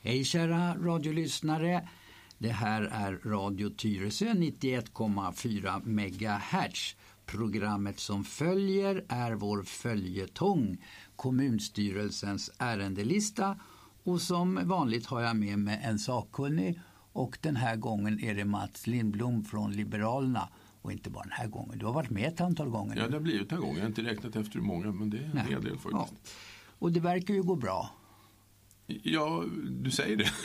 Hej kära radiolyssnare, det här är Radio Tyresö 91,4 MHz. Programmet som följer är vår följetong, kommunstyrelsens ärendelista, och som vanligt har jag med mig en sakkunnig, och den här gången är det Mats Lindblom från Liberalerna. Och inte bara den här gången, du har varit med ett antal gånger. Ja, det har blivit en gång, jag har inte räknat efter hur många, men det är en hel del faktiskt. Ja. Och det verkar ju gå bra. Ja, du säger det.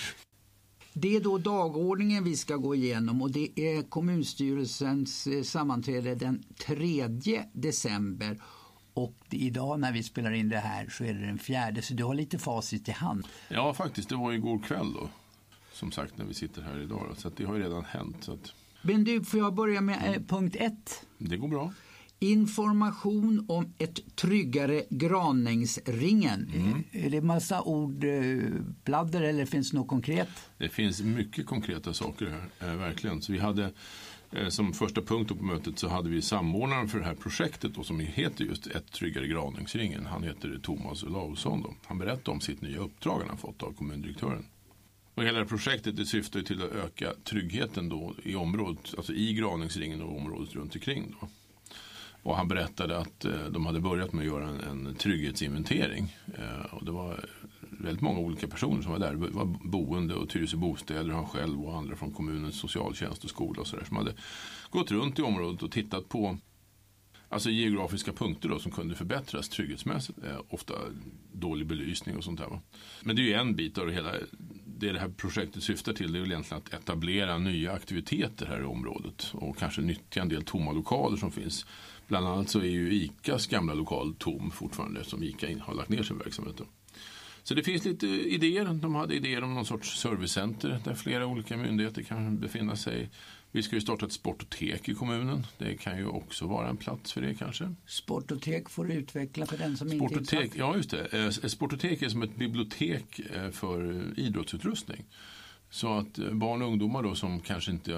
Det är då dagordningen vi ska gå igenom, och det är kommunstyrelsens sammanträde den 3 december. Och idag när vi spelar in det här så är det den 4, så du har lite facit i hand. Ja, faktiskt, det var ju igår kväll då, som sagt, när vi sitter här idag. Så att det har ju redan hänt. Så att... Men du, får jag börja med punkt 1? Det går bra. Information om ett tryggare Granängsringen. Är det massa ordbladder eller finns det något konkret? Det finns mycket konkreta saker här, verkligen. Så vi hade som första punkt på mötet så hade vi samordnaren för det här projektet då, som heter just ett tryggare Granängsringen. Han heter Thomas Olausson då. Han berättade om sitt nya uppdrag han har fått av kommundirektören. Och hela det här projektet det syftar till att öka tryggheten då i området, alltså i Granängsringen och området runt omkring då. Och han berättade att de hade börjat med att göra en trygghetsinventering. Och det var väldigt många olika personer som var där. Det var boende och Tyresö bostäder, han själv och andra från kommunens socialtjänst och skola och sådär, som hade gått runt i området och tittat på alltså geografiska punkter då, som kunde förbättras trygghetsmässigt. Ofta dålig belysning och sånt där. Va? Men det är ju en bit av det hela. Det här projektet syftar till det är egentligen att etablera nya aktiviteter här i området och kanske nyttja en del tomma lokaler som finns. Bland annat så är ju ICAs gamla lokal tom fortfarande, som ICA har lagt ner sin verksamhet då. Så det finns lite idéer. De hade idéer om någon sorts servicecenter där flera olika myndigheter kan befinna sig. Vi ska ju starta ett sportotek i kommunen. Det kan ju också vara en plats för det kanske. Sportotek får du utveckla för den som inte är insatt. Ja, just det. Sportotek är som ett bibliotek för idrottsutrustning. Så att barn och ungdomar då som kanske inte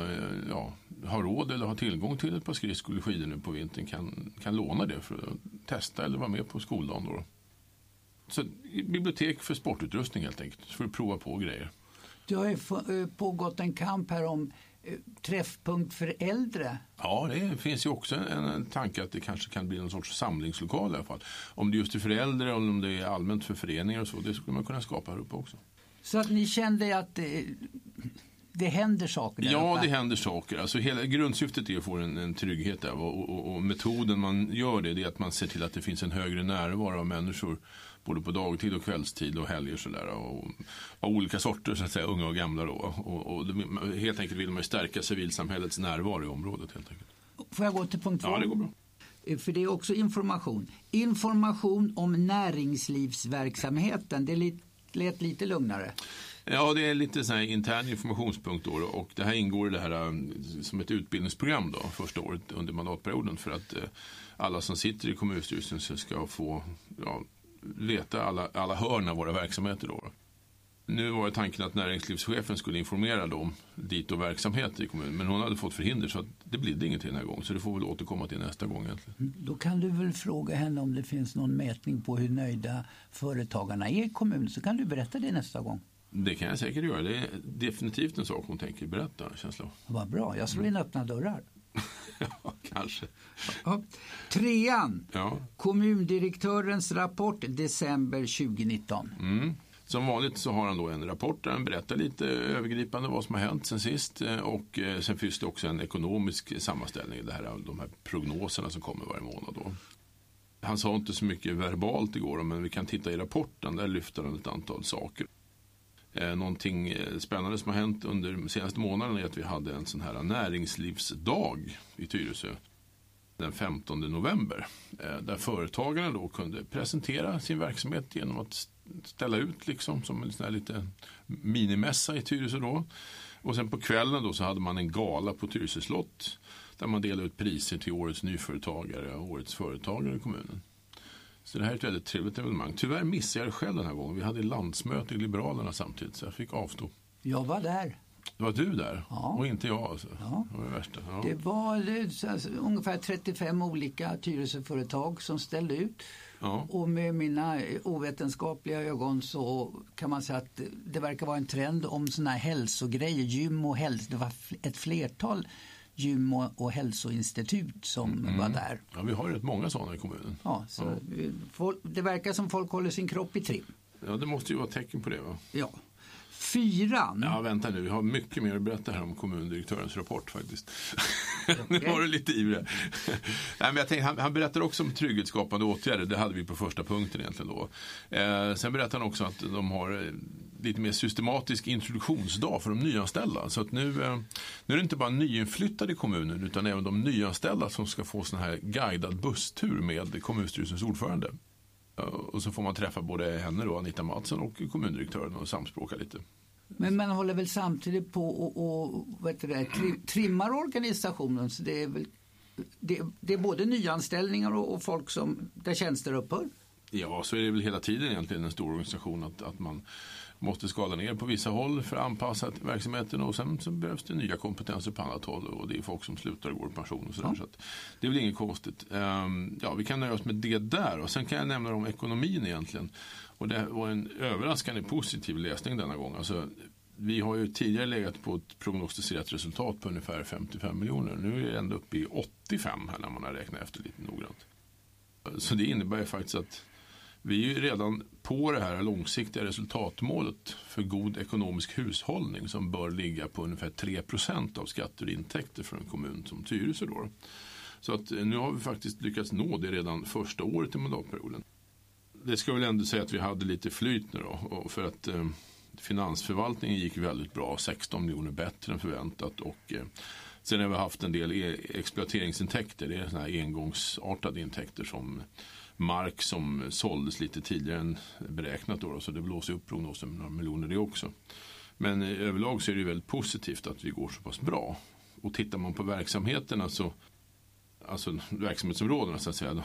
har råd eller har tillgång till ett par skridskor eller skidor nu på vintern kan låna det för att testa eller vara med på skoldagen då. Så bibliotek för sportutrustning helt enkelt, för att prova på grejer. Det har ju pågått en kamp här om träffpunkt för äldre. Ja, det finns ju också en tanke att det kanske kan bli någon sorts samlingslokal i alla fall. Om det just är för äldre eller om det är allmänt för föreningar och så, det skulle man kunna skapa här uppe också. Så att ni kände att det händer saker där Ja, uppe? det händer saker. Alltså hela grundsyftet är att få en trygghet där. Och metoden man gör det är att man ser till att det finns en högre närvaro av människor både på dagtid och kvällstid och helger och sådär. Och av olika sorter, så att säga, unga och gamla då. Och helt enkelt vill man stärka civilsamhällets närvaro i området helt enkelt. Får jag gå till punkt 2? Ja, det går bra. För det är också information. Information om näringslivsverksamheten. Det lät lite lugnare. Ja, det är lite sån här intern informationspunkt då, och det här ingår i det här som ett utbildningsprogram då, första året under mandatperioden, för att alla som sitter i kommunstyrelsen ska få veta alla hörn av våra verksamheter då. Nu var det tanken att näringslivschefen skulle informera då om dit och verksamheter i kommunen, men hon hade fått förhinder så att det blir inget den här gången, så det får väl återkomma till nästa gång egentligen. Då kan du väl fråga henne om det finns någon mätning på hur nöjda företagarna är i kommunen, så kan du berätta det nästa gång. Det kan jag säkert göra. Det är definitivt en sak hon tänker berätta, känsla. Vad bra, jag slår in öppna dörrar. Ja, kanske. Ja. 3. Ja. Kommundirektörens rapport december 2019. Som vanligt så har han då en rapport där han berättar lite övergripande vad som har hänt sen sist, och sen finns det också en ekonomisk sammanställning, de här prognoserna som kommer varje månad då. Han sa inte så mycket verbalt igår, men vi kan titta i rapporten, där lyfter han ett antal saker. Någonting spännande som har hänt under de senaste månaderna är att vi hade en sån här näringslivsdag i Tyresö den 15 november, där företagarna då kunde presentera sin verksamhet genom att ställa ut liksom som en sån här lite minimässa i Tyresö då. Och sen på kvällen då så hade man en gala på Tyresö slott där man delade ut priser till årets nyföretagare och årets företagare i kommunen. Så det här är ett väldigt trevligt evenemang. Tyvärr missade jag det själv den här gången. Vi hade landsmöte i Liberalerna samtidigt, så jag fick avstå. Jag var där. Var du där? Ja. Och inte jag alltså. Ja. Det var det värsta. Ja. Det var ungefär 35 olika Tyresöföretag som ställde ut. Ja. Och med mina ovetenskapliga ögon så kan man säga att det verkar vara en trend om såna här hälsogrejer, gym och det var ett flertal gym- och hälsoinstitut som var där. Ja, vi har rätt många sådana i kommunen. Ja, så det verkar som folk håller sin kropp i trim. Ja, det måste ju vara tecken på det, va? Ja. 4. Ja, vänta nu. Vi har mycket mer att berätta här om kommundirektörens rapport faktiskt. Nu var du lite ivrig. Nej, men jag tänkte, han berättar också om trygghetsskapande åtgärder. Det hade vi på första punkten egentligen då. Sen berättar han också att de har lite mer systematisk introduktionsdag för de nyanställda. Så att nu är det inte bara nyinflyttade i kommunen utan även de nyanställda som ska få sån här guidad busstur med kommunstyrelsens ordförande. Och så får man träffa både henne då, Anita Mattsson, och kommundirektören och samspråka lite. Men man håller väl samtidigt på och trimmar organisationen, så det är väl det är både nyanställningar och folk som där tjänster upphör? Ja, så är det väl hela tiden egentligen en stor organisation att man måste skala ner på vissa håll för att anpassa verksamheten, och sen så behövs det nya kompetenser på annat håll, och det är folk som slutar och går i pension och sådär. Ja. Så att det är väl inget konstigt. Ja, vi kan nöja oss med det där, och sen kan jag nämna om ekonomin egentligen. Och det var en överraskande positiv läsning denna gång. Alltså, vi har ju tidigare legat på ett prognostiserat resultat på ungefär 55 miljoner. Nu är det ändå uppe i 85 här när man har räknat efter lite noggrant. Så det innebär ju faktiskt att vi är ju redan på det här långsiktiga resultatmålet för god ekonomisk hushållning som bör ligga på ungefär 3% av skatter och intäkter för en kommun som Tyresö då. Så att nu har vi faktiskt lyckats nå det redan första året i mandatperioden. Det ska väl ändå säga att vi hade lite flyt nu då, för att finansförvaltningen gick väldigt bra, 16 miljoner bättre än förväntat, och sen har vi haft en del exploateringsintäkter. Det är såna här engångsartade intäkter som mark som såldes lite tidigare än beräknat då, så det blåser upp prognosen med några miljoner det också. Men överlag så är det väldigt positivt att vi går så pass bra. Och tittar man på verksamheterna så, alltså verksamhetsområdena så att säga,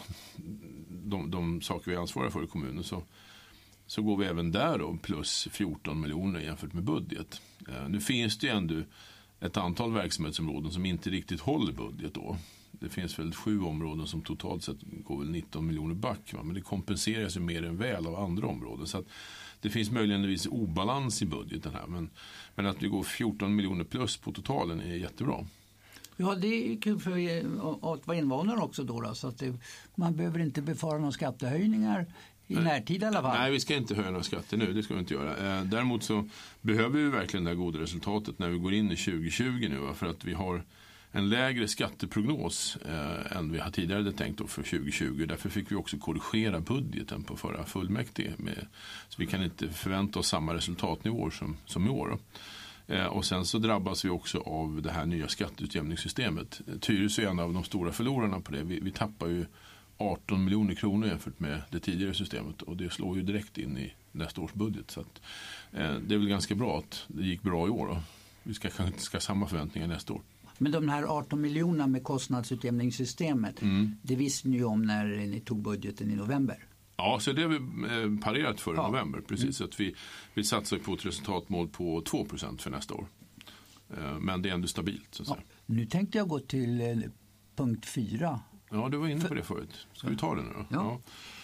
de saker vi ansvarar för i kommunen, så går vi även där då plus 14 miljoner jämfört med budget. Nu finns det ju ändå ett antal verksamhetsområden som inte riktigt håller budget då. Det finns väl 7 områden som totalt sett går väl 19 miljoner back, va? Men det kompenseras ju mer än väl av andra områden. Så att det finns möjligen en viss obalans i budgeten här. Men att vi går 14 miljoner plus på totalen är jättebra. Ja, det är kul för att vara invånare också då så att man behöver inte befara några skattehöjningar i närtid i alla fall. Nej, vi ska inte höja några skatter nu, det ska vi inte göra. Däremot så behöver vi verkligen det här goda resultatet när vi går in i 2020 nu, va? För att vi har en lägre skatteprognos än vi har tidigare tänkt då för 2020. Därför fick vi också korrigera budgeten på förra fullmäktige. Så vi kan inte förvänta oss samma resultatnivåer som i år. Och sen så drabbas vi också av det här nya skatteutjämningssystemet. Tyresö är en av de stora förlorarna på det. Vi tappar ju 18 miljoner kronor jämfört med det tidigare systemet, och det slår ju direkt in i nästa års budget. Så att, det är väl ganska bra att det gick bra i år då. Vi kanske inte ska ha samma förväntningar nästa år. Men de här 18 miljonerna med kostnadsutjämningssystemet, det visste ni ju om när ni tog budgeten i november. Ja, så det har vi parerat för i november. Precis, att vi satsar på ett resultatmål på 2% för nästa år. Men det är ändå stabilt. Så att säga. Nu tänkte jag gå till punkt 4. Ja, du var inne på det förut. Ska vi ta det nu då? Ja.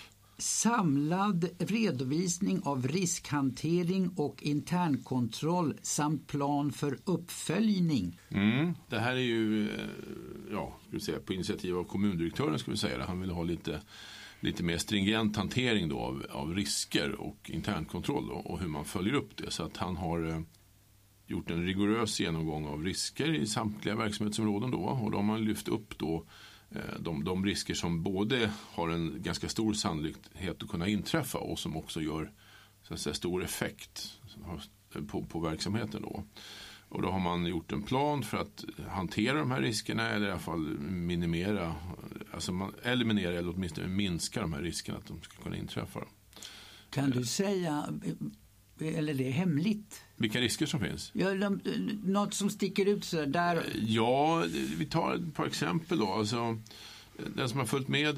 Samlad redovisning av riskhantering och internkontroll samt plan för uppföljning. Det här är ju ska vi säga, på initiativ av kommundirektören ska vi säga. Han vill ha lite mer stringent hantering då av risker och internkontroll då, och hur man följer upp det. Så att han har gjort en rigorös genomgång av risker i samtliga verksamhetsområden då, och då har man lyft upp då de risker som både har en ganska stor sannolikhet att kunna inträffa och som också gör så att säga, stor effekt på verksamheten då. Och då har man gjort en plan för att hantera de här riskerna, eller i alla fall minimera, alltså man eliminerar eller åtminstone minska de här riskerna att de ska kunna inträffa. Kan du säga, eller det är hemligt? Vilka risker som finns? Ja, något som sticker ut så där. Ja, vi tar ett par exempel då. Alltså, den som har följt med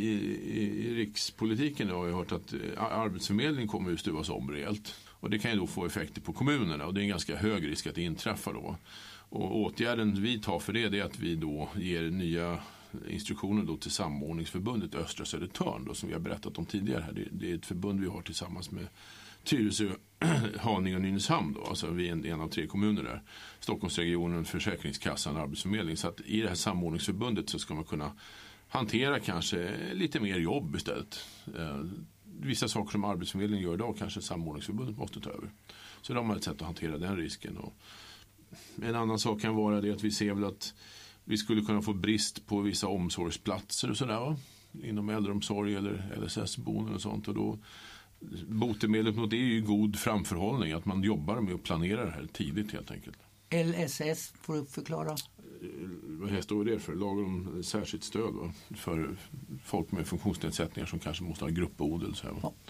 i rikspolitiken har ju hört att arbetsförmedling kommer ju stuvas om rejält. Och det kan ju då få effekter på kommunerna, och det är en ganska hög risk att det inträffar då. Och åtgärden vi tar för det är att vi då ger nya instruktionen då till samordningsförbundet Östra Södertörn då, som vi har berättat om tidigare här. Det är ett förbund vi har tillsammans med Tyresö, Haninge och Nynäshamn då, alltså vi är en av 3 kommuner där. Stockholmsregionen, Försäkringskassan, Arbetsförmedling. Så att i det här samordningsförbundet så ska man kunna hantera kanske lite mer jobb istället. Vissa saker som Arbetsförmedlingen gör idag kanske samordningsförbundet måste ta över. Så då har man ett sätt att hantera den risken. Och en annan sak kan vara det att vi ser väl att vi skulle kunna få brist på vissa omsorgsplatser och sådär, va? Inom äldreomsorg eller LSS-boenden och sånt. Och då botemedlet mot det är ju god framförhållning, att man jobbar med att planera det här tidigt helt enkelt. LSS, får du förklara? Vad står det för? Lagen om särskilt stöd, va? För folk med funktionsnedsättningar som kanske måste ha gruppboende eller så här, va? Ja.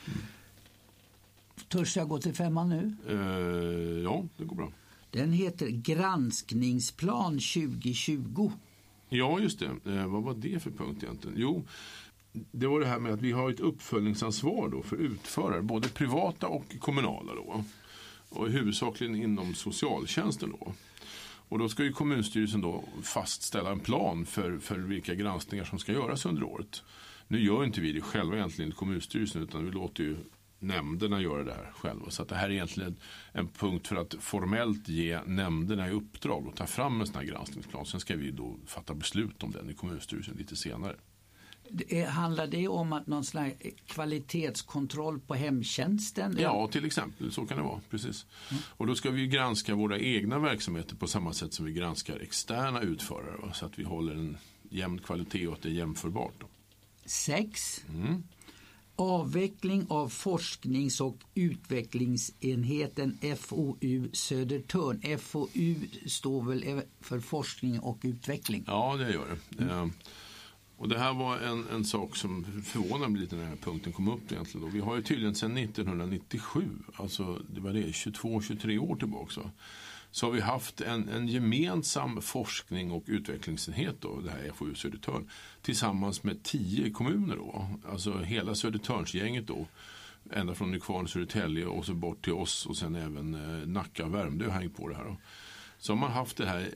Törs jag gå till 5:an nu? Ja, det går bra. Den heter Granskningsplan 2020. Ja, just det. Vad var det för punkt egentligen? Jo, det var det här med att vi har ett uppföljningsansvar då för utförare, både privata och kommunala då. Och huvudsakligen inom socialtjänsten då. Och då ska ju kommunstyrelsen då fastställa en plan för vilka granskningar som ska göras under året. Nu gör inte vi det själva egentligen i kommunstyrelsen, utan vi låter ju nämnderna göra det här själva. Så att det här är egentligen en punkt för att formellt ge nämnderna i uppdrag och ta fram en sån här granskningsplan. Sen ska vi då fatta beslut om den i kommunstyrelsen lite senare. Handlar det om att någon slags kvalitetskontroll på hemtjänsten? Ja, till exempel. Så kan det vara, precis. Och då ska vi granska våra egna verksamheter på samma sätt som vi granskar externa utförare. Va? Så att vi håller en jämn kvalitet och att det är jämförbart. Då. 6. Avveckling av forsknings- och utvecklingsenheten FoU Södertörn. FoU står väl för forskning och utveckling? Ja, det gör det. Och det här var en sak som förvånade mig lite när den här punkten kom upp egentligen. Vi har ju tydligen sedan 1997, alltså det var det 22-23 år tillbaka, så har vi haft en gemensam forskning och utvecklingsenhet då, det här FoU Södertörn, tillsammans med 10 kommuner då. Alltså hela Södertörnsgänget då, ända från Nykvarn, Södertälje och så bort till oss och sen även Nacka och Värmdö har hängt på det här då. Så har man haft det här,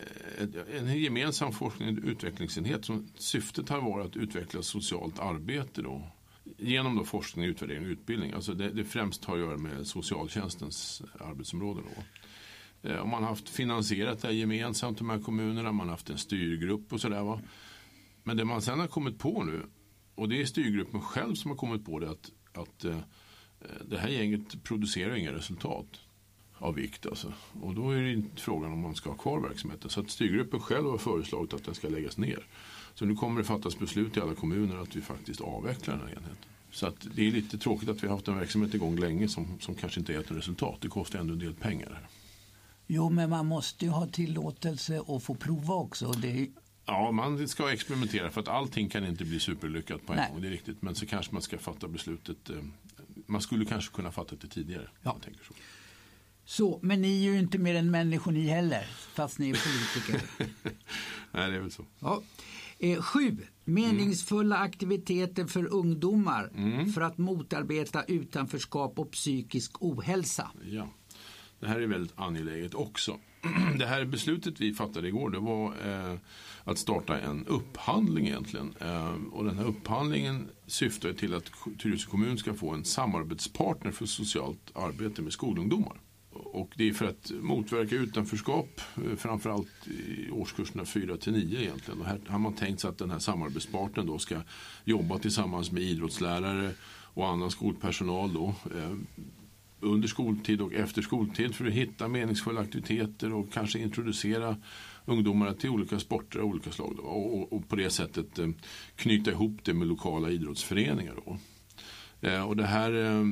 en gemensam forskning och utvecklingsenhet som syftet har varit att utveckla socialt arbete då. Genom då forskning, utvärdering och utbildning. Alltså det främst har att göra med socialtjänstens arbetsområden då. Och man har haft finansierat det här gemensamt de här kommunerna, man har haft en styrgrupp och sådär, va. Men det man sedan har kommit på nu, och det är styrgruppen själv som har kommit på det, att det här gänget producerar inga resultat av vikt alltså. Och då är det inte frågan om man ska ha kvar verksamheten. Så att styrgruppen själv har föreslagit att den ska läggas ner. Så nu kommer det fattas beslut i alla kommuner att vi faktiskt avvecklar den här enheten. Så att det är lite tråkigt att vi har haft en verksamhet igång länge som kanske inte är ett resultat. Det kostar ändå en del pengar här. Jo, men man måste ju ha tillåtelse och få prova också. Ja, man ska experimentera för att allting kan inte bli superlyckat på en gång, det är riktigt. Men så kanske man ska fatta beslutet, man skulle kanske kunna fatta det tidigare. Ja. Jag tänker så. Så, men ni är ju inte mer än människor ni heller, fast ni är politiker. Nej, det är väl så. Ja. 7. Meningsfulla aktiviteter för ungdomar för att motarbeta utanförskap och psykisk ohälsa. Ja, det här är väldigt angeläget också. Det här beslutet vi fattade igår, det var att starta en upphandling egentligen. Och den här upphandlingen syftar till att Tyresö kommun ska få en samarbetspartner för socialt arbete med skolungdomar. Och det är för att motverka utanförskap, framförallt i årskurserna 4-9 egentligen. Och här har man tänkt sig att den här samarbetspartnern då ska jobba tillsammans med idrottslärare och annan skolpersonal då, under skoltid och efter skoltid för att hitta meningsfulla aktiviteter och kanske introducera ungdomar till olika sporter av olika slag då, och på det sättet knyta ihop det med lokala idrottsföreningar då. Och det här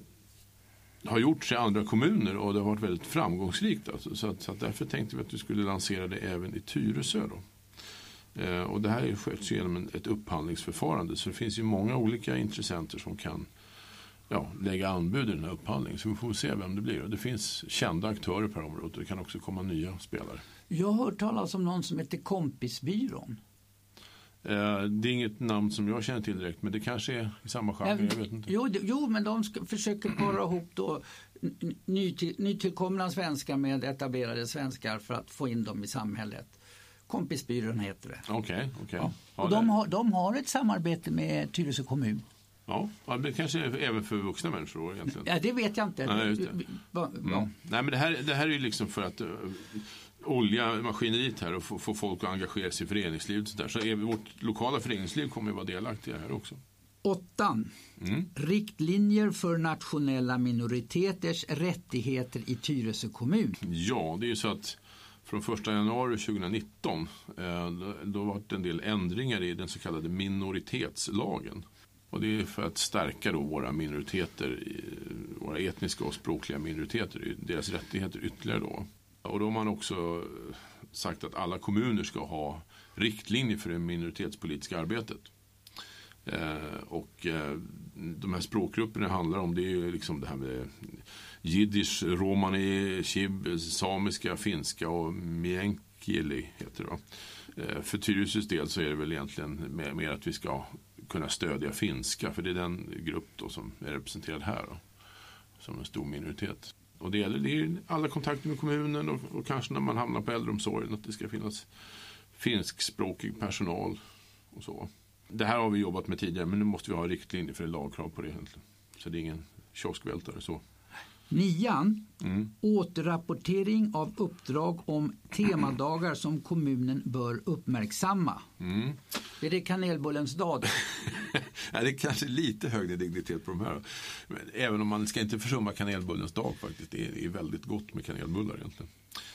har gjorts i andra kommuner och det har varit väldigt framgångsrikt alltså. Så att därför tänkte vi att vi skulle lansera det även i Tyresö då. Och det här sköts genom ett upphandlingsförfarande, så det finns ju många olika intressenter som kan lägga anbud i den här upphandlingen, så vi får se vem det blir. Det finns kända aktörer på området och det kan också komma nya spelare. Jag har hört talas om någon som heter Kompisbyrån. Det är inget namn som jag känner till direkt, men det kanske är i samma genre, jag vet inte. Jo, men de försöker para ihop då nytillkomna svenskar med etablerade svenskar för att få in dem i samhället. Kompisbyrån heter det. Okej. Ja. Ja, Och de har ett samarbete med Tyresö kommun. Ja, det kanske är även för vuxna människor egentligen. Ja, det vet jag inte. Nej, just det. Nej, men det här är ju liksom för att olja maskineriet här och få folk att engagera sig i föreningslivet. Så vårt lokala föreningsliv kommer ju vara delaktiga här också. 8. Riktlinjer för nationella minoriteters rättigheter i Tyresö kommun. Ja, det är ju så att från 1 januari 2019 då var det en del ändringar i den så kallade minoritetslagen. Och det är för att stärka då våra minoriteter, våra etniska och språkliga minoriteter, deras rättigheter ytterligare då. Och då har man också sagt att alla kommuner ska ha riktlinjer för det minoritetspolitiska arbetet. Och de här språkgrupperna handlar om, det är ju liksom det här med jiddisch, romani, chib, samiska, finska och meänkieli heter det va. För Tyresös del så är det väl egentligen mer att vi ska kunna stödja finska, för det är den grupp då som är representerad här då, som en stor minoritet. Och det är alla kontakter med kommunen och kanske när man hamnar på äldreomsorgen att det ska finnas finskspråkig personal och så. Det här har vi jobbat med tidigare, men nu måste vi ha riktlinjer för lagkrav på det egentligen. Så det är ingen kioskvältare så. 9. Återrapportering av uppdrag om temadagar som kommunen bör uppmärksamma. Är det kanelbullens dag? Ja, det är kanske lite högre dignitet på de här. Men även om man ska inte försumma kanelbullens dag faktiskt. Det är väldigt gott med kanelbullar egentligen.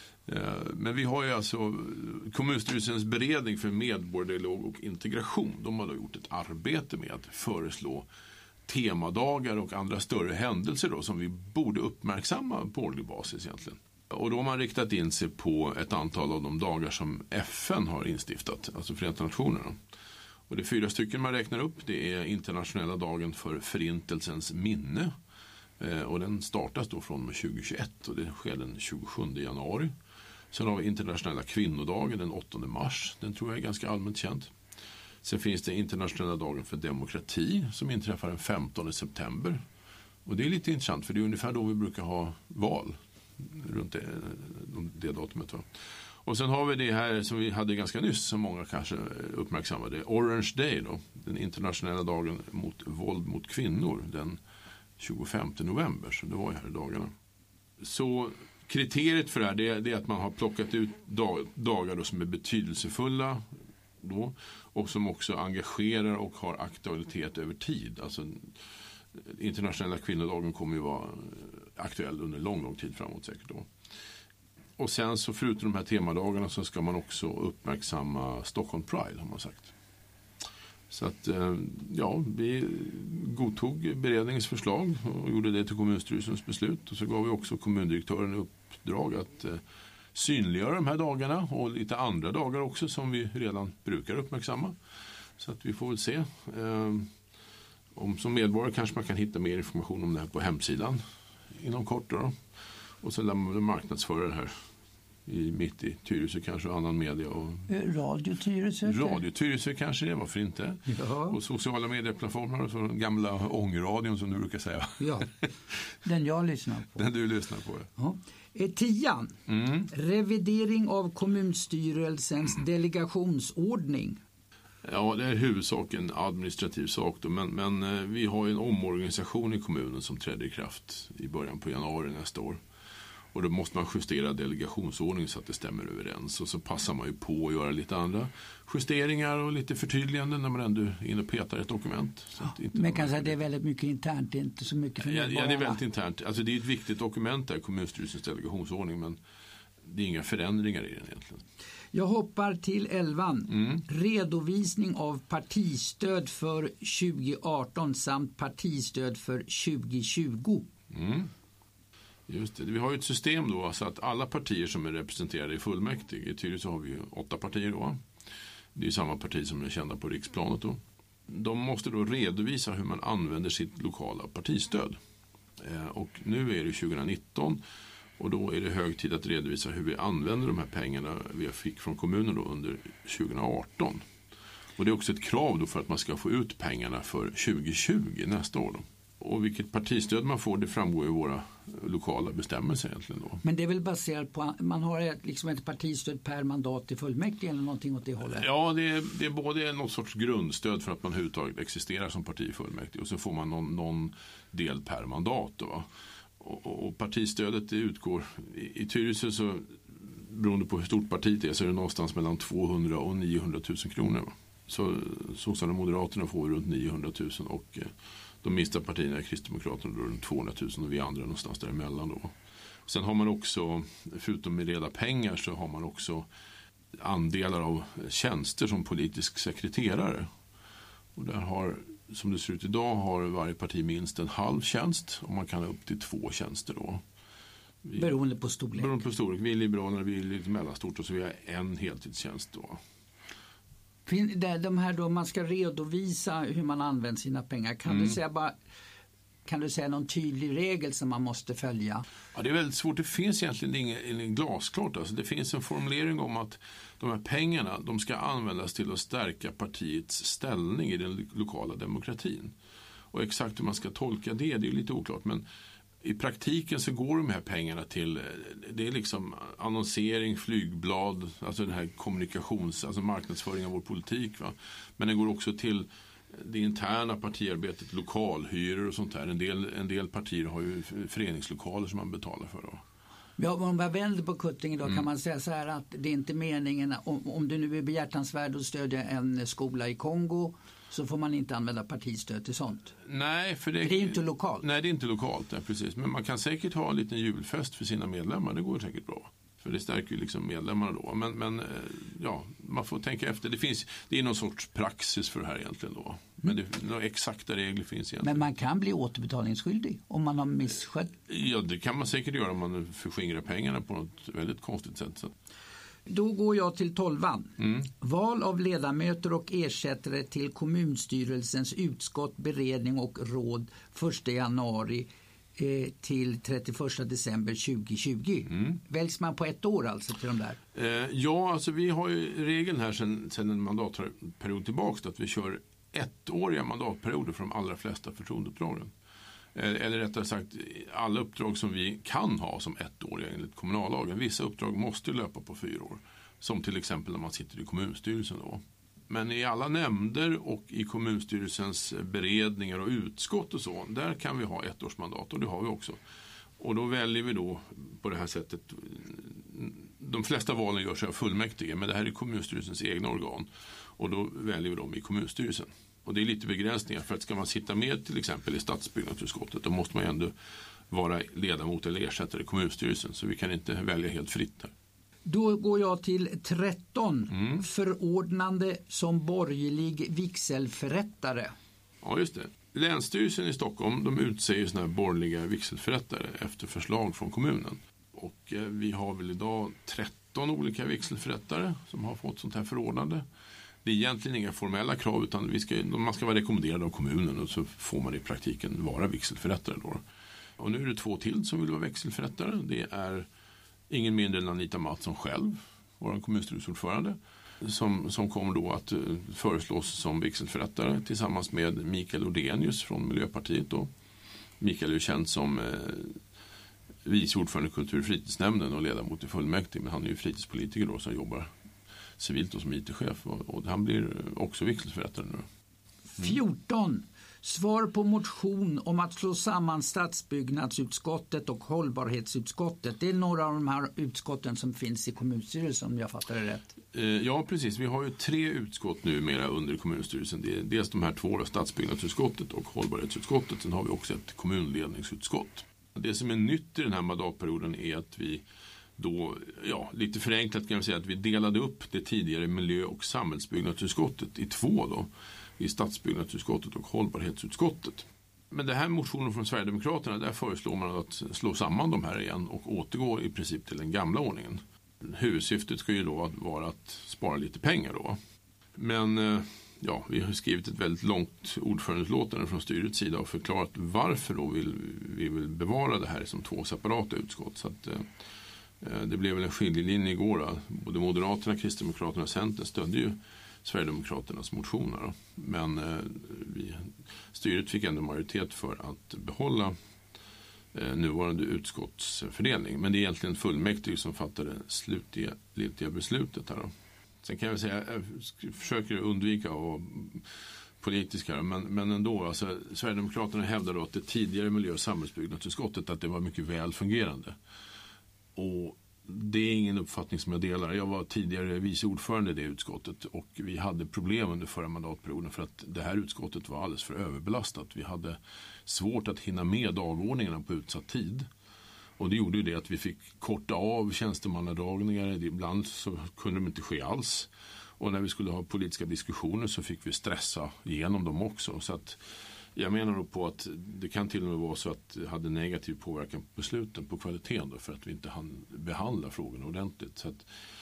Men vi har ju alltså kommunstyrelsens beredning för medborgardialog och integration. De har då gjort ett arbete med att föreslå temadagar och andra större händelser då, som vi borde uppmärksamma på årlig basis egentligen. Och då har man riktat in sig på ett antal av de dagar som FN har instiftat, alltså Förenta Nationerna. Och det är 4 stycken man räknar upp. Det är internationella dagen för förintelsens minne. Och den startas då från 2021 och det sker den 27 januari. Sen har vi internationella kvinnodagen den 8 mars. Den tror jag är ganska allmänt känd. Sen finns det internationella dagen för demokrati som inträffar den 15 september. Och det är lite intressant för det är ungefär då vi brukar ha val runt det datumet. Va? Och sen har vi det här som vi hade ganska nyss som många kanske uppmärksammade. Orange Day då, den internationella dagen mot våld mot kvinnor den 25 november. Så det var ju här i dagarna. Så kriteriet för det här det är att man har plockat ut dagar då som är betydelsefulla då, och som också engagerar och har aktualitet över tid. Alltså internationella kvinnodagen kommer ju vara aktuell under lång tid framåt säkert då. Och sen så förutom de här temadagarna så ska man också uppmärksamma Stockholm Pride har man sagt. Så att ja, vi godtog beredningens förslag och gjorde det till kommunstyrelsens beslut. Och så gav vi också kommundirektören uppdrag att synliggöra de här dagarna och lite andra dagar också som vi redan brukar uppmärksamma. Så att vi får väl se. Om som medborgare kanske man kan hitta mer information om det här på hemsidan inom kort då. Och så lär man marknadsföra det här mitt i Tyresö kanske och annan media. Och Radio Tyresö kanske det, varför inte? Ja. Och sociala medieplattformar och så den gamla ångradion som du brukar säga. Ja, den jag lyssnar på. Den du lyssnar på, ja. 10. Revidering av kommunstyrelsens delegationsordning. Ja, det är huvudsak en administrativ sak då, men vi har ju en omorganisation i kommunen som trädde i kraft i början på januari nästa år. Och då måste man justera delegationsordningen så att det stämmer överens. Och så passar man ju på att göra lite andra justeringar och lite förtydliganden när man ändå är inne och petar ett dokument. Så att inte men kanske det är väldigt mycket internt, det är inte så mycket för ja, det är väldigt internt. Alltså det är ett viktigt dokument där, kommunstyrelsens delegationsordning, men det är inga förändringar i den egentligen. Jag hoppar till 11. Redovisning av partistöd för 2018 samt partistöd för 2020. Just det. Vi har ju ett system då så att alla partier som är representerade i fullmäktige, i Tyresö har vi ju 8 partier då. Det är ju samma parti som är kända på riksplanet då. De måste då redovisa hur man använder sitt lokala partistöd. Och nu är det 2019 och då är det hög tid att redovisa hur vi använder de här pengarna vi fick från kommunen då under 2018. Och det är också ett krav då för att man ska få ut pengarna för 2020 nästa år då. Och vilket partistöd man får, det framgår i våra lokala bestämmelser egentligen då. Men det är väl baserat på, man har ett partistöd per mandat i fullmäktige eller någonting åt det hållet? Ja, det är både något sorts grundstöd för att man överhuvudtaget existerar som parti i fullmäktige och så får man någon del per mandat då. Och partistödet det utgår i Tyresö, så beroende på hur stort partiet är, så är det någonstans mellan 200 och 900 000 kronor. Va? Så Sossarna och Moderaterna får runt 900 000 och de minsta partierna är Kristdemokraterna då runt 200 000 och vi andra någonstans däremellan då. Sen har man också, förutom med reda pengar, så har man också andelar av tjänster som politisk sekreterare. Och där har, som det ser ut idag, har varje parti minst en halv tjänst och man kan ha upp till 2 tjänster då. Beroende på storlek. Beroende på storlek. Vi är liberaler, vi är lite mellanstort och så vi har en heltidstjänst då. De här då man ska redovisa hur man använder sina pengar. Kan du säga någon tydlig regel som man måste följa? Ja, det är väldigt svårt. Det finns egentligen ingen glasklart. Alltså, det finns en formulering om att de här pengarna de ska användas till att stärka partiets ställning i den lokala demokratin. Och exakt hur man ska tolka det är lite oklart. Men i praktiken så går de här pengarna till, det är liksom annonsering, flygblad, alltså den här alltså marknadsföring av vår politik. Va? Men det går också till det interna partiarbetet, lokalhyror och sånt där. En del partier har ju föreningslokaler som man betalar för då. Ja, om man vänder på kuttingen då kan man säga så här att det är inte meningen, om du nu är behjärtansvärd och stödjer en skola i Kongo, så får man inte använda partistöd till sånt. Nej, för det är inte lokalt. Nej, det är inte lokalt, ja, precis. Men man kan säkert ha en liten julfest för sina medlemmar, det går säkert bra. För det stärker ju liksom medlemmarna då. Men ja, man får tänka efter. Det är någon sorts praxis för det här egentligen då. Men några exakta regler finns egentligen. Men man kan bli återbetalningsskyldig om man har misskött. Ja, det kan man säkert göra om man förskingrar pengarna på något väldigt konstigt sätt. Så. Då går jag till 12:an. Val av ledamöter och ersättare till kommunstyrelsens utskott, beredning och råd 1 januari till 31 december 2020. Väljs man på ett år alltså till de där? Ja, alltså vi har ju regeln här sedan en mandatperiod tillbaka att vi kör ettåriga mandatperioder för de allra flesta förtroendeuppdragen. Eller rättare sagt alla uppdrag som vi kan ha som ettåriga enligt kommunallagen. Vissa uppdrag måste löpa på 4 år. Som till exempel när man sitter i kommunstyrelsen då. Men i alla nämnder och i kommunstyrelsens beredningar och utskott och så, där kan vi ha ettårsmandat och det har vi också. Och då väljer vi då på det här sättet, de flesta valen görs av fullmäktige, men det här är kommunstyrelsens egna organ. Och då väljer vi dem i kommunstyrelsen. Och det är lite begränsningar, för att ska man sitta med till exempel i stadsbyggnadsutskottet, då måste man ju ändå vara ledamot eller ersättare i kommunstyrelsen, så vi kan inte välja helt fritt där. Då går jag till 13. Förordnande som borgerlig vigselförrättare. Ja, just det. Länsstyrelsen i Stockholm, de utser ju såna här borgerliga vigselförrättare efter förslag från kommunen. Och vi har väl idag 13 olika vigselförrättare som har fått sånt här förordnande. Det är egentligen inga formella krav, utan man ska vara rekommenderad av kommunen och så får man i praktiken vara vigselförrättare då. Och nu är det 2 till som vill vara vigselförrättare. Det är ingen mindre än Anita Mattsson själv, vår kommunstyrelseordförande, som kommer då att föreslås som vigselförrättare tillsammans med Mikael Ordenius från Miljöpartiet då. Mikael är ju känd som vice ordförande i kultur- och fritidsnämnden och ledamot i fullmäktige, men han är ju fritidspolitiker då som jobbar civilt och som IT-chef och han blir också vigselförrättare nu. 14. Svar på motion om att slå samman stadsbyggnadsutskottet och hållbarhetsutskottet. Det är några av de här utskotten som finns i kommunstyrelsen, om jag fattar det rätt. Ja, precis. Vi har ju 3 utskott nu mera under kommunstyrelsen. Det är dels de här 2, stadsbyggnadsutskottet och hållbarhetsutskottet. Sen har vi också ett kommunledningsutskott. Det som är nytt i den här mandatperioden är att vi då, lite förenklat kan man säga att vi delade upp det tidigare miljö- och samhällsbyggnadsutskottet i 2 då. I stadsbyggnadsutskottet och hållbarhetsutskottet. Men det här motionen från Sverigedemokraterna, där föreslår man att slå samman de här igen och återgå i princip till den gamla ordningen. Huvudsyftet ska ju då vara att spara lite pengar då. Men vi har skrivit ett väldigt långt ordförandeutlåtande från styrets sida och förklarat varför då vi vill bevara det här som 2 separata utskott. Så att det blev väl en skiljelinje igår då. Både Moderaterna, Kristdemokraterna och Centern stödde ju Sverigedemokraternas motioner. Men styret fick ändå majoritet för att behålla nuvarande utskottsfördelning. Men det är egentligen fullmäktige som fattade slutgiltiga beslutet här då. Sen kan jag säga, jag försöker undvika att politisk här, men ändå, alltså, Sverigedemokraterna hävdar då att det tidigare miljö- och samhällsbyggnadsutskottet att det var mycket väl fungerande. Och det är ingen uppfattning som jag delar. Jag var tidigare vice ordförande i det utskottet och vi hade problem under förra mandatperioden för att det här utskottet var alldeles för överbelastat. Vi hade svårt att hinna med dagordningarna på utsatt tid. Och det gjorde ju det att vi fick korta av tjänstemannadragningar. Ibland så kunde de inte ske alls. Och när vi skulle ha politiska diskussioner så fick vi stressa igenom dem också. Så att jag menar då på att det kan till och med vara så att det hade negativ påverkan på besluten, på kvaliteten då, för att vi inte hann behandla frågorna ordentligt. Så att,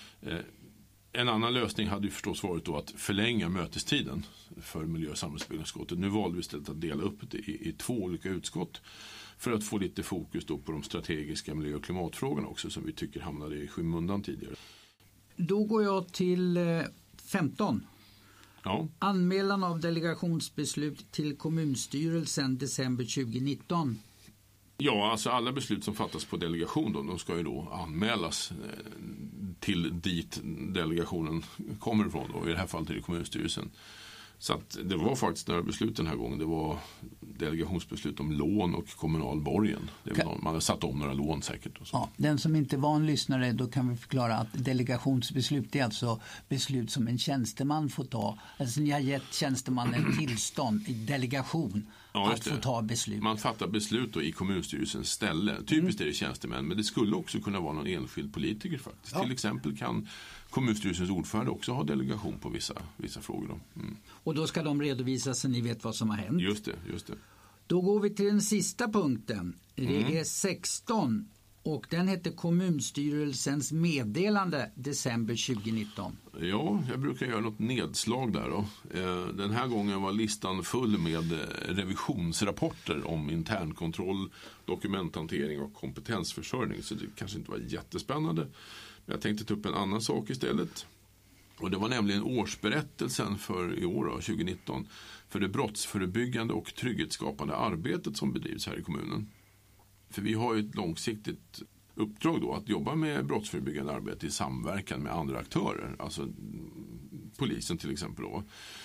en annan lösning hade ju förstås varit då att förlänga mötestiden för miljö- och samhällsbyggnadsutskottet. Nu valde vi istället att dela upp det i 2 olika utskott för att få lite fokus då på de strategiska miljö- och klimatfrågorna också som vi tycker hamnade i skymundan tidigare. Då går jag till 15. Ja. Anmälan av delegationsbeslut till kommunstyrelsen december 2019. Ja, alltså alla beslut som fattas på delegation då, de ska ju då anmälas till dit delegationen kommer ifrån då, i det här fallet till kommunstyrelsen. Så att det var faktiskt några beslut den här gången. Det var delegationsbeslut om lån och kommunal borgen. Man har satt om några lån säkert. Och så. Ja, den som inte var en lyssnare, då kan vi förklara att delegationsbeslut är alltså beslut som en tjänsteman får ta. Alltså ni har gett tjänstemannen tillstånd i delegation att få ta beslut. Man fattar beslut då i kommunstyrelsens ställe. Typiskt är det tjänstemän, men det skulle också kunna vara någon enskild politiker faktiskt. Ja. Till exempel kan kommunstyrelsens ordförande också ha delegation på vissa frågor. Då. Mm. Och då ska de redovisas så ni vet vad som har hänt. Just det. Då går vi till den sista punkten. Det är 16 och den heter kommunstyrelsens meddelande december 2019. Ja, jag brukar göra något nedslag där då. Den här gången var listan full med revisionsrapporter om internkontroll, dokumenthantering och kompetensförsörjning. Så det kanske inte var jättespännande. Men jag tänkte ta upp en annan sak istället. Och det var nämligen årsberättelsen för i år, 2019, för det brottsförebyggande och trygghetsskapande arbetet som bedrivs här i kommunen. För vi har ju ett långsiktigt uppdrag då att jobba med brottsförebyggande arbete i samverkan med andra aktörer, alltså polisen till exempel då.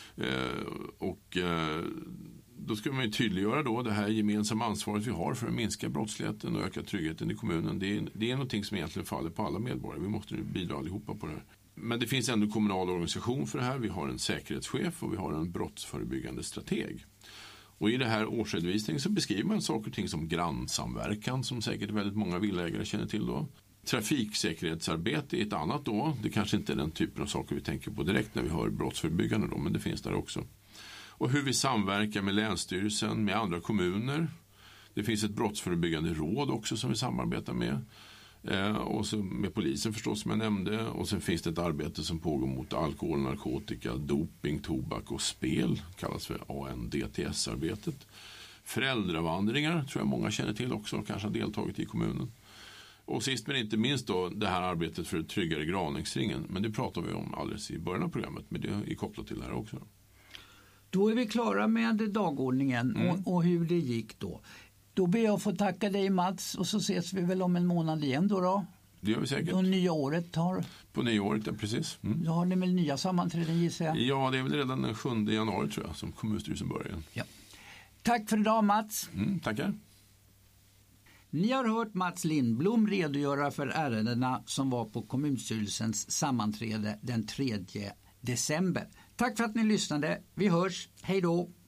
Då ska man ju tydliggöra då det här gemensamma ansvaret vi har för att minska brottsligheten och öka tryggheten i kommunen. Det är någonting som egentligen faller på alla medborgare. Vi måste nu bidra allihopa på det här. Men det finns ändå kommunal organisation för det här. Vi har en säkerhetschef och vi har en brottsförebyggande strateg. Och i det här årsredovisningen så beskriver man saker och ting som grannsamverkan som säkert väldigt många villaägare känner till då. Trafiksäkerhetsarbete är ett annat då. Det kanske inte är den typen av saker vi tänker på direkt när vi hör brottsförebyggande då, men det finns där också. Och hur vi samverkar med länsstyrelsen, med andra kommuner. Det finns ett brottsförebyggande råd också som vi samarbetar med. Och så med polisen förstås som jag nämnde. Och sen finns det ett arbete som pågår mot alkohol, narkotika, doping, tobak och spel. Kallas för ANDTS-arbetet. Föräldravandringar tror jag många känner till också och kanske har deltagit i kommunen. Och sist men inte minst då det här arbetet för ett tryggare Graningsringen. Men det pratar vi om alldeles i början av programmet. Men det är kopplat till det här också. Då är vi klara med dagordningen och hur det gick då. Då ber jag få tacka dig Mats och så ses vi väl om en månad igen då. Det gör vi säkert. Och nya året har... På nyåret, ja, precis. Mm. Då har ni väl nya sammanträden gissar jag? Ja, det är väl redan den 7 januari tror jag som kommunstyrelsen börjar. Ja. Tack för idag Mats. Tackar. Ni har hört Mats Lindblom redogöra för ärendena som var på kommunstyrelsens sammanträde den 3 december. Tack för att ni lyssnade. Vi hörs. Hej då!